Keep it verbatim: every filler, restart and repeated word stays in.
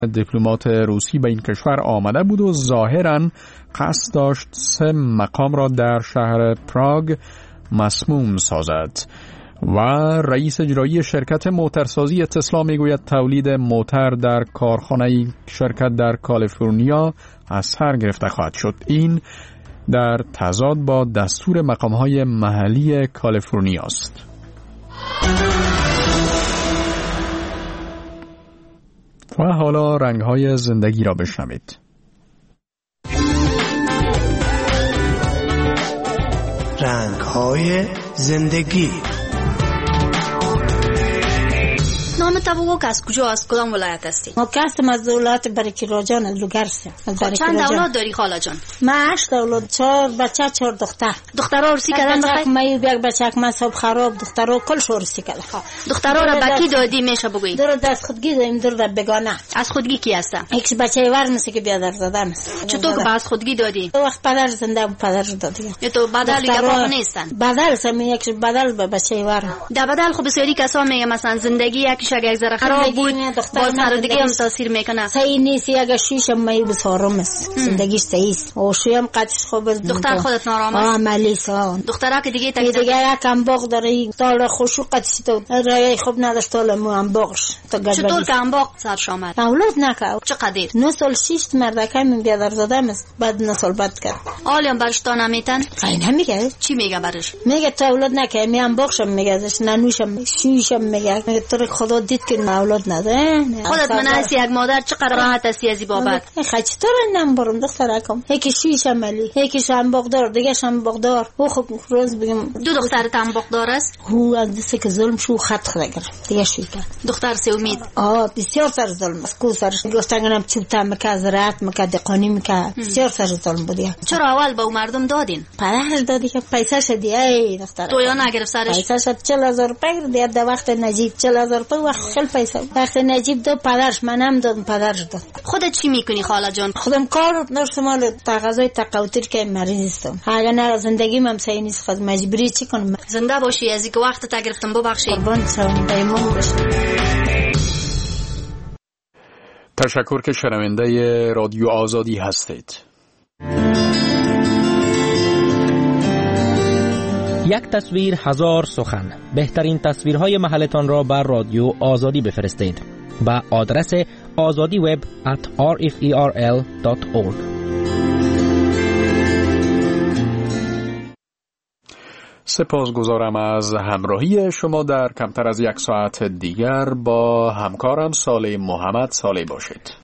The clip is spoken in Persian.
دیپلمات روسی به این کشور آمده بود و ظاهراً قصد داشت سه مقام را در شهر پراگ مسموم سازد. و رئیس اجرایی شرکت موترسازی تسلا میگوید تولید موتر در کارخانه شرکت در کالیفرنیا از سر گرفته خواهد شد. این در تضاد با دستور مقام‌های محلی کالیفرنیا است. و حالا رنگ‌های زندگی را بشنوید. رنگ‌های زندگی. نام تو از کجا، از کدام ولایت هستی؟ ما هستم از ولایت برکیراجان از لوگرس. چند اولاد داری خاله جان؟ من هشت اولاد، چهار بچه چهار دختر. دخترها ارسی کردن بخیر؟ من یک بچه که من صاحب خراب دخترها کلش ارسی کردن. دخترها را به کی دادی میشه بگویی؟ دور دست خودگی دادیم، دور دست بگانه. از خودگی کی هسته؟ یک بچه ور مثل که بیادر دادن است. چطور که از خودگی دادی؟ وقت پدر زنده بود پدر دادی. یا تو بدل یا باق نیستن؟ بدل سم یک بدل به بچه ور. در بدل خب بسیاری کسا میگه مثلا زندگی یکیش اگه ذره خراب بود باز سر دیگه هم تاثیر میکنه. صحیح نیست، اگه شوشم می بسارم است زندگیش صحیح است. و شویم قدش خوب است. دختر خودت نارام است؟ آه ملیسان دخترها که دیگه تک دیگه یکم باغ داره تال خوشو قدش تو رای خوب نداشت تال مو هم باغش تا گرد. چطور که هم باغ سرش آمد؟ اولاد نکرد. چقدر؟ نه سال شش مردکه من بیادر دادم است، بعد نه سال بعد کرد. حالا برش تا نمیتن؟ خیلی نمیگه. چی میگه برش؟ میگه تو اولاد نکه می هم باغشم میگه ازش ننوشم شوشم میگه میگه تو خدا دید که اولاد نده. خودت من هستی یک مادر چقدر راحت هستی از این بابت؟ خیلی چطور نم برم دخترکم یکی شوشم ملی یکی شم باغدار دیگه شم باغدار. او خب روز بگم دو دختر تام باغدار است؟ او از دسته که ظلم شو خط خرگر دیگه شوی کرد. دختر سه امید آه بسیار سر ظلم است. کو سرش گفتنم چوب تام که زراعت مکه دقانی مکه بسیار سر ظلم بودی. چرا اول به مردم دادین؟ پدرش دادی که پیسه شدی ای دختر تو یا نگرفت سرش؟ پیسه شد چهل هزار روپیه دیگه در وقت نجیب چهل هزار روپیه وقت خیلی پیسه وقت نجیب دو پدرش منم دادم پدرش داد. خودت چی میکنی خاله جان؟ خودم کار نرسمال تقاضای تقاطر که مریض هستم. اگه نه زندگی من صحیح نیست خود مجبوری چی کنم؟ زنده باشی از اینکه وقت تا گرفتم ببخشید. قربان شم پیمان باشی. تشکر که شنونده رادیو آزادی هستید. یک تصویر هزار سخن. بهترین تصویرهای محلتان را بر رادیو آزادی بفرستید با آدرس آزادی وب ات آر اف ای آر ال دات اورگ. سپاسگزارم از همراهی شما. در کمتر از یک ساعت دیگر با همکارم صالح محمد صالح باشید.